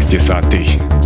je sati.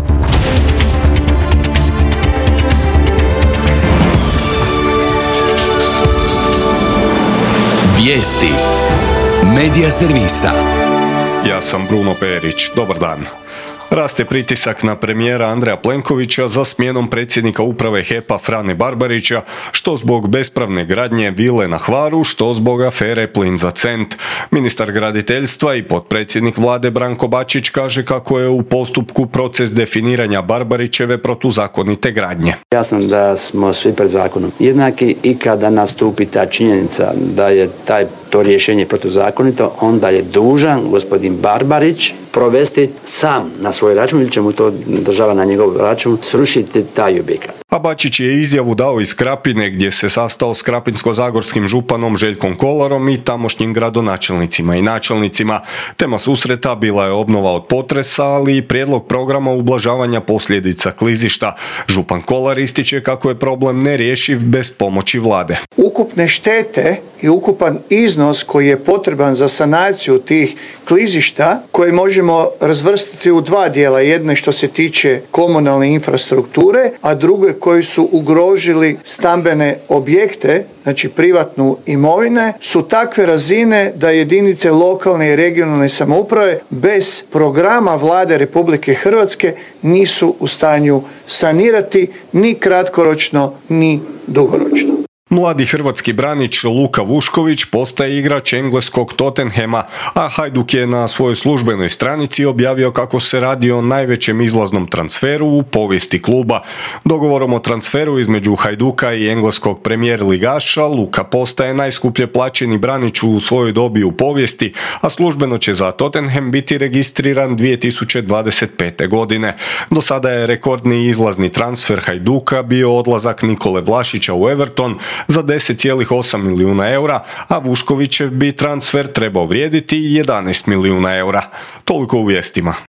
Vijesti Medija servisa. Ja sam Bruno Perić. Dobar dan. Raste pritisak na premijera Andreja Plenkovića za smjenom predsjednika uprave HEP-a Frane Barbarića, što zbog bespravne gradnje vile na Hvaru, što zbog afere Plin za cent. Ministar graditeljstva i potpredsjednik vlade Branko Bačić kaže kako je u postupku proces definiranja Barbarićeve protuzakonite gradnje. Jasno da smo svi pred zakonom jednaki i kada nastupi ta činjenica da je to rješenje protuzakonito, onda je dužan gospodin Barbarić provesti sam na svoj račun ili će mu to država na njegov račun srušiti taj objekat. A Bačić je izjavu dao iz Krapine gdje se sastao s krapinsko-zagorskim županom Željkom Kolarom i tamošnjim gradonačelnicima i načelnicima. Tema susreta bila je obnova od potresa, ali i prijedlog programa ublažavanja posljedica klizišta. Župan Kolar ističe kako je problem nerješiv bez pomoći vlade. Ukupne štete i ukupan iznos koji je potreban za sanaciju tih klizišta, koje možemo razvrstati u dva dijela. Jedno što se tiče komunalne infrastrukture, a drugo je koji su ugrožili stambene objekte, znači privatnu imovine, su takve razine da jedinice lokalne i regionalne samouprave bez programa vlade Republike Hrvatske nisu u stanju sanirati ni kratkoročno ni dugoročno. Mladi hrvatski branič Luka Vušković postaje igrač engleskog Tottenhama, a Hajduk je na svojoj službenoj stranici objavio kako se radi o najvećem izlaznom transferu u povijesti kluba. Dogovorom o transferu između Hajduka i engleskog premijer ligaša, Luka postaje najskuplje plaćeni branič u svojoj dobi u povijesti, a službeno će za Tottenham biti registriran 2025. godine. Do sada je rekordni izlazni transfer Hajduka bio odlazak Nikole Vlašića u Everton za 10,8 milijuna eura, a Vuškovićev bi transfer trebao vrijediti 11 milijuna eura. Toliko u vijestima.